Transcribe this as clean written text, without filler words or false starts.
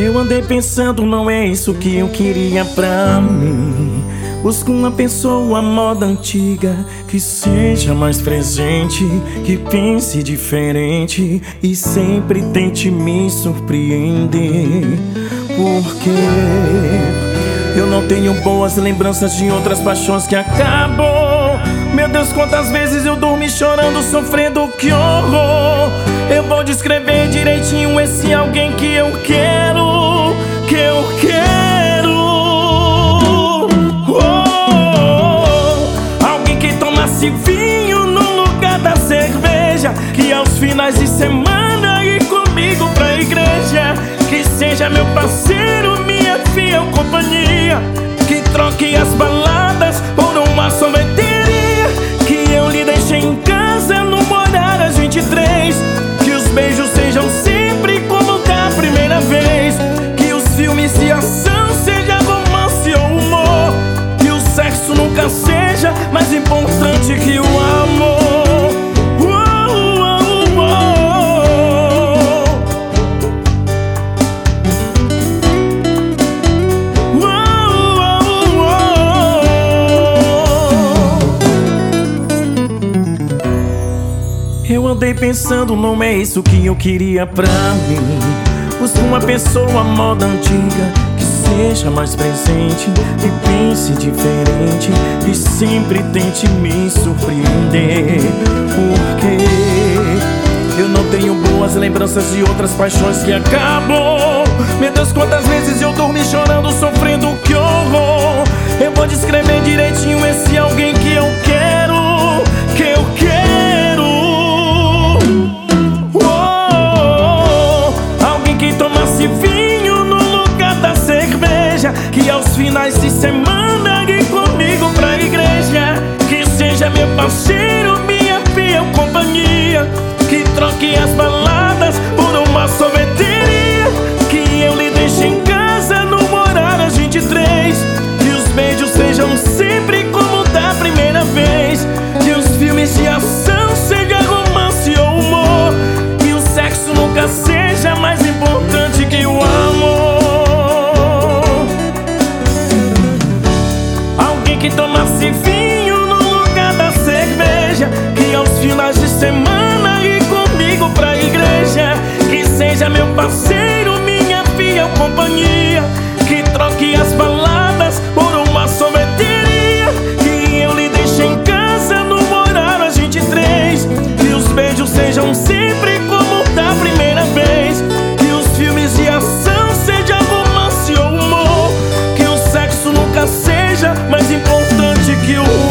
Eu andei pensando, não é isso que eu queria pra mim. Busco uma pessoa moda antiga, que seja mais presente, que pense diferente e sempre tente me surpreender. Porque eu não tenho boas lembranças de outras paixões que acabam. Meu Deus, quantas vezes eu dormi chorando, sofrendo, que horror. Eu vou descrever direitinho esse alguém que eu quero, que eu quero. Alguém que tomasse vinho no lugar da cerveja, que aos finais de semana ir comigo pra igreja, que seja meu parceiro, minha fiel companhia, que troque as baladas por uma sorveteria, que eu lhe deixe em casa no morar às 23, que os beijos sejam sempre como da primeira vez, que os filmes de ação seja romance ou humor, que o sexo nunca seja mais importante que o amor. Eu andei pensando, não é isso que eu queria pra mim. Busco uma pessoa moda antiga, que seja mais presente, que pense diferente e sempre tente me surpreender. Porque eu não tenho boas lembranças de outras paixões que acabam. Meu Deus, quantas vezes eu dormi chorando, sofrendo, que horror. Eu vou descrever direitinho esse alguém que eu quero, que eu quero. Vinho no lugar da cerveja, que aos finais de semana ir comigo pra igreja, que seja meu parceiro, minha fiel companhia, que troque as baladas por uma sorveteria, que eu lhe deixe em casa no morar às 23, que os beijos sejam sempre como da primeira vez, que os filmes de ação sejam romance ou humor, que o sexo nunca seja mais importante que o amor. Alguém que tomasse vinho no lugar da cerveja, que aos finais de semana ir comigo pra igreja, que seja meu parceiro, minha fiel companhia, que troque as baladas por uma sorveteria, que eu lhe deixe em casa no morar às 23, que os beijos sejam sempre como da primeira vez, que os filmes de ação seja romance ou humor, que o sexo nunca seja mais importante que o